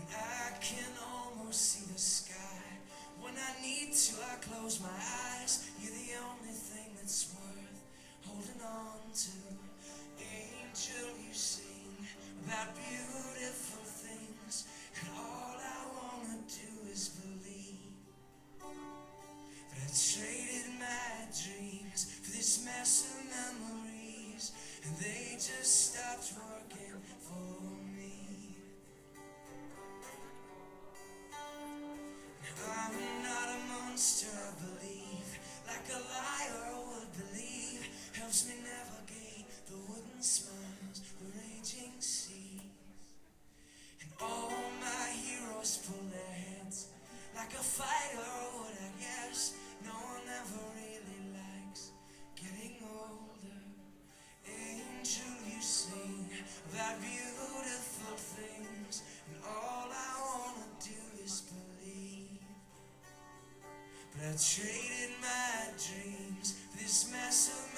I can almost see the sky. When I need to, I close my eyes. You're the only thing that's worth holding on to. Angel, you sing about beautiful things, and all I wanna do is believe. But I traded my dreams for this mess of memories, and they just stopped working for me. I'm not a monster, I believe, like a liar would believe. Helps me navigate the wooden smiles, the raging sea. And all my heroes pull their heads like a fighter would, I guess. No one ever really likes getting older. Angel, you sing about beautiful things, and all I wanna do is believe. But I traded my dreams for this mess of